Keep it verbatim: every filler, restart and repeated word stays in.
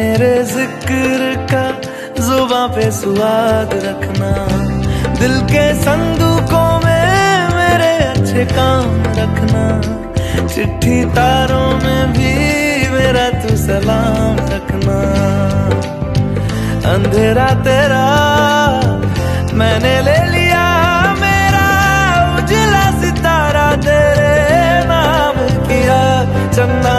मेरे जिक्र का जुबां पे स्वाद रखना, दिल के संदूकों में मेरे अच्छे काम रखना, चिट्ठी तारों में भी मेरा तू सलाम रखना। अंधेरा तेरा मैंने ले लिया, मेरा उजला सितारा तेरे नाम किया, चन्ना